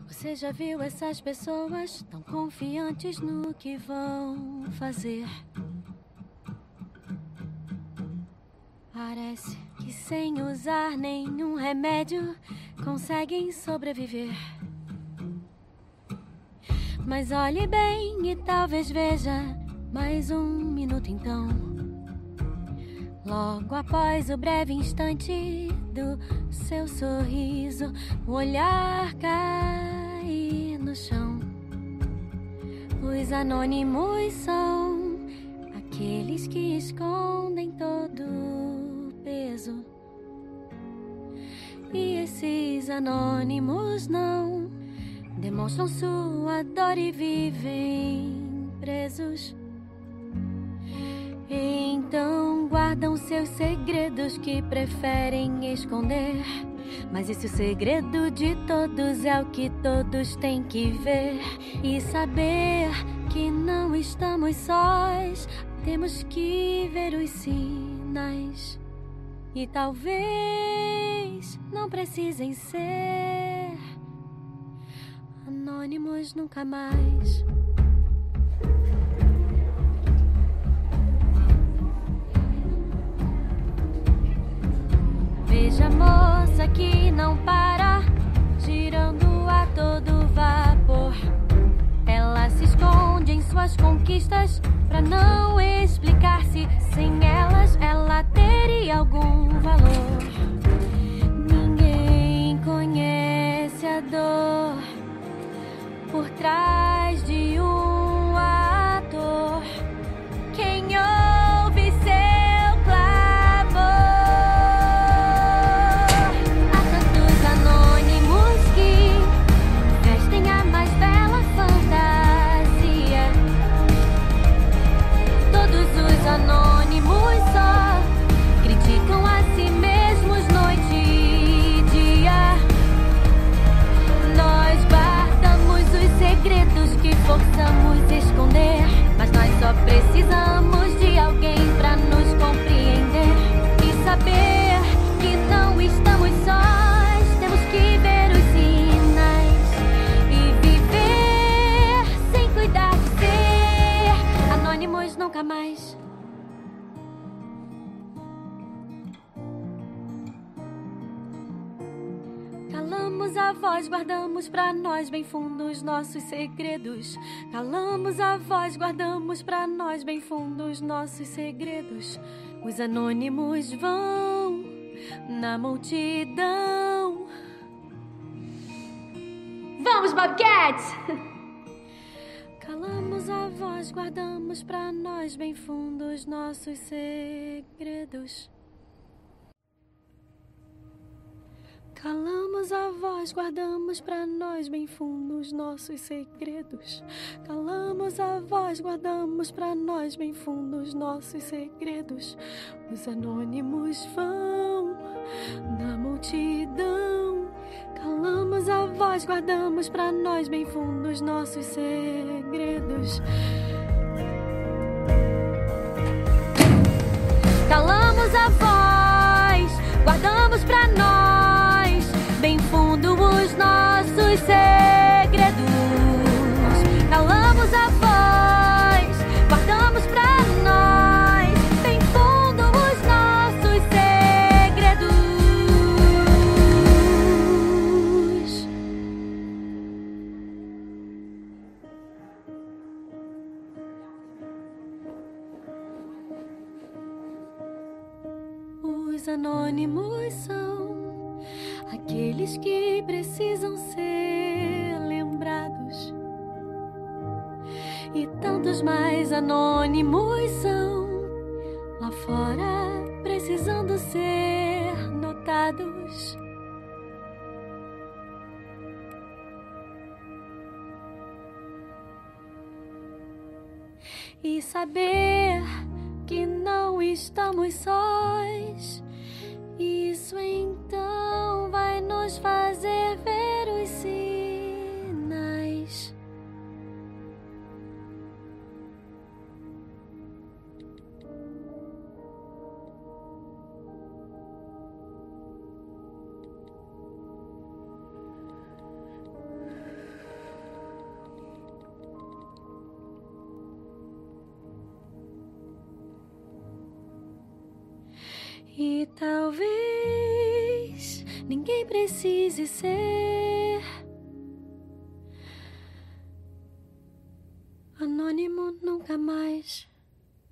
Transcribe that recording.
Você já viu essas pessoas tão confiantes no que vão fazer? Parece que sem usar nenhum remédio conseguem sobreviver. Mas olhe bem e talvez veja mais um minuto então. Logo após o breve instante do seu sorriso, o olhar cair no chão. Os anônimos são aqueles que escondem todo o peso. E esses anônimos não demonstram sua dor e vivem presos. Então guardam seus segredos que preferem esconder. Mas esse o segredo de todos é o que todos têm que ver e saber que não estamos sós. Temos que ver os sinais e talvez não precisem ser anônimos nunca mais. Veja a moça que não para, girando a todo vapor. Ela se esconde em suas conquistas pra não explicar se sem elas ela teria algum valor. Ninguém conhece a dor por trás de um ator. Quem ouve seu clamor. Há tantos anônimos que vestem a mais bela fantasia. Todos os anônimos só criticam a si mesmos noite e dia. Nós guardamos os segredos que forçamos esconder, mas nós só precisamos de alguém pra nos compreender e saber que não estamos sós. Temos que ver os sinais e viver sem cuidar de ser anônimos nunca mais. Calamos a voz, guardamos pra nós bem fundo os nossos segredos. Calamos a voz, guardamos pra nós bem fundo os nossos segredos. Os anônimos vão na multidão. Vamos, Bobcats! Calamos a voz, guardamos pra nós bem fundo os nossos segredos. Calamos a voz, guardamos pra nós bem fundo os nossos segredos. Calamos a voz, guardamos pra nós bem fundo os nossos segredos. Os anônimos vão na multidão. Calamos a voz, guardamos pra nós bem fundo os nossos segredos. Calamos a voz, guardamos pra nós bem fundo os nossos segredos. Calamos a voz, guardamos pra nós bem fundo os nossos segredos. Os anônimos são aqueles que precisam ser lembrados. E tantos mais anônimos são lá fora precisando ser notados. E saber que não estamos sós. Isso então vai nos fazer ver os sinais. E talvez ninguém precise ser anônimo nunca mais.